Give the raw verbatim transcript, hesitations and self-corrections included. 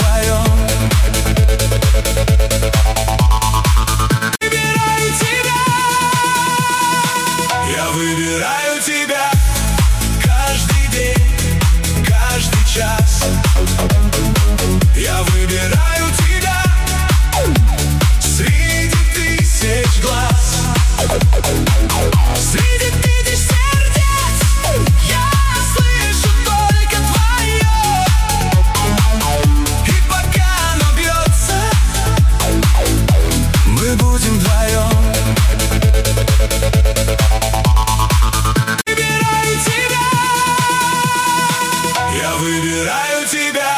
вдвоем. Выбираю тебя, я выбираю тебя. Каждый день, каждый час я выбираю тебя среди тысяч глаз, среди тысяч сердец. Я слышу только твое, и пока оно бьется, мы будем вдвоем. Выбираю тебя, я выбираю тебя.